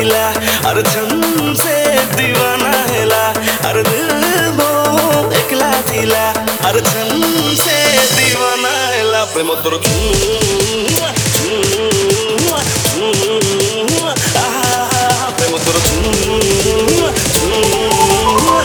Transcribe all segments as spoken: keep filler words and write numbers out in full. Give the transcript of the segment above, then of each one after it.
थिला अरे छन से दीवाना हेला अरे दिल वो एकला थिला अरे छन से दीवाना हेला प्रेम तोर छुआ छुआ छुआ आहा प्रेम तोर छुआ छुआ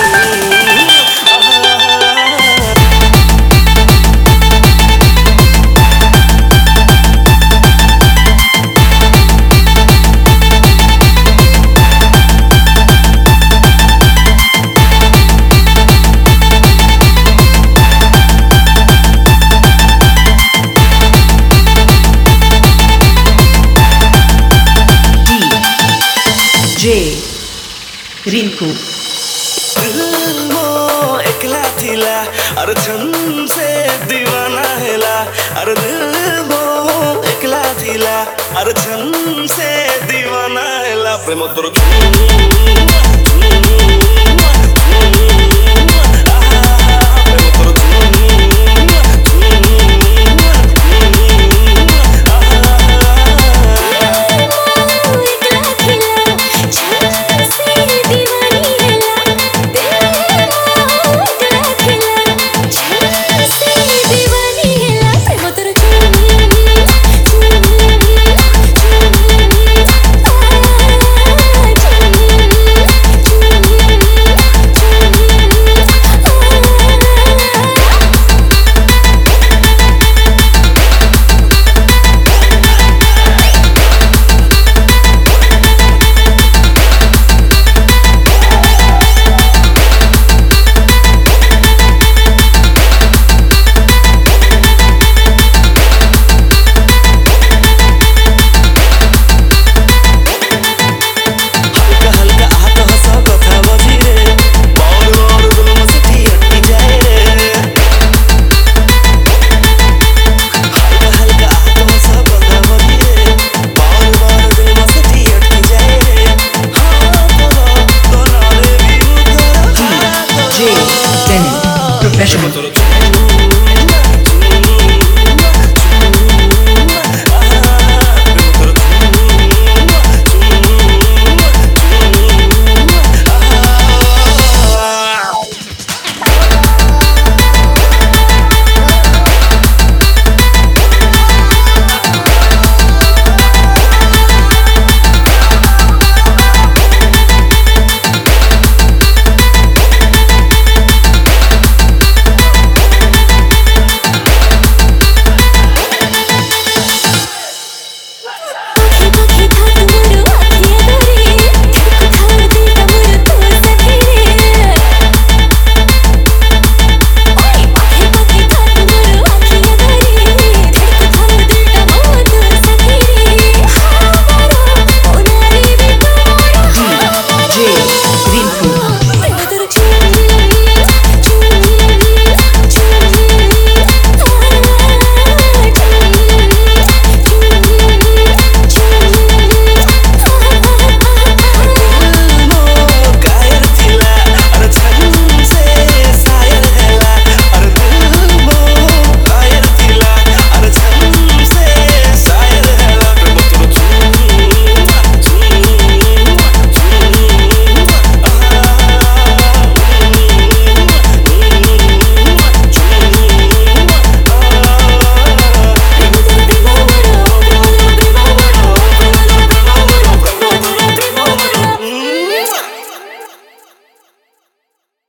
रिंकू वो एकला थिला अरे छन से दीवाना हेला अरे दिल वो एकला थिला अरे छन से दीवाना हेला प्रेम तोर